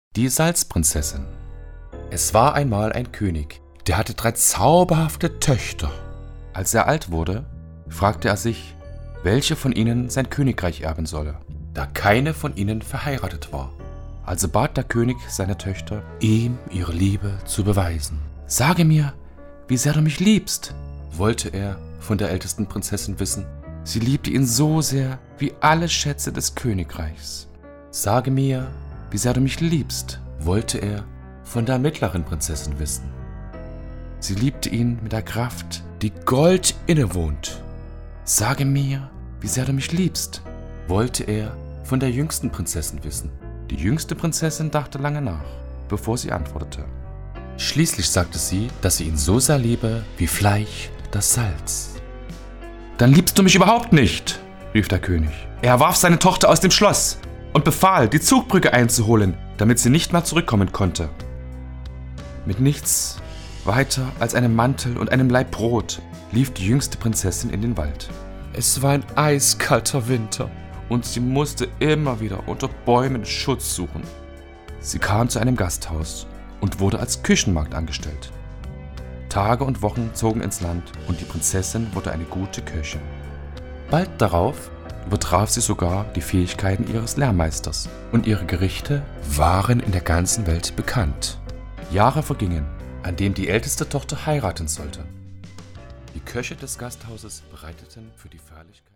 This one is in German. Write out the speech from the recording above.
Die Salzprinzessin. Es war einmal ein König, der hatte 3 zauberhafte Töchter. Als er alt wurde, fragte er sich, welche von ihnen sein Königreich erben solle, da keine von ihnen verheiratet war. Also bat der König seine Töchter, ihm ihre Liebe zu beweisen. »Sage mir, wie sehr du mich liebst«, wollte er von der ältesten Prinzessin wissen. Sie liebte ihn so sehr wie alle Schätze des Königreichs. »Sage mir, wie sehr du mich liebst«, wollte er von der mittleren Prinzessin wissen. Sie liebte ihn mit der Kraft, die Gold innewohnt. »Sage mir, wie sehr du mich liebst«, wollte er von der jüngsten Prinzessin wissen. Die jüngste Prinzessin dachte lange nach, bevor sie antwortete. Schließlich sagte sie, dass sie ihn so sehr liebe wie Fleisch das Salz. »Dann liebst du mich überhaupt nicht«, rief der König. Er warf seine Tochter aus dem Schloss und befahl, die Zugbrücke einzuholen, damit sie nicht mehr zurückkommen konnte. Mit nichts weiter als einem Mantel und einem Laib Brot lief die jüngste Prinzessin in den Wald. Es war ein eiskalter Winter und sie musste immer wieder unter Bäumen Schutz suchen. Sie kam zu einem Gasthaus und wurde als Küchenmagd angestellt. Tage und Wochen zogen ins Land und die Prinzessin wurde eine gute Köchin. Bald darauf übertraf sie sogar die Fähigkeiten ihres Lehrmeisters und ihre Gerichte waren in der ganzen Welt bekannt. Jahre vergingen, an denen die älteste Tochter heiraten sollte. Die Köche des Gasthauses bereiteten für die Feierlichkeit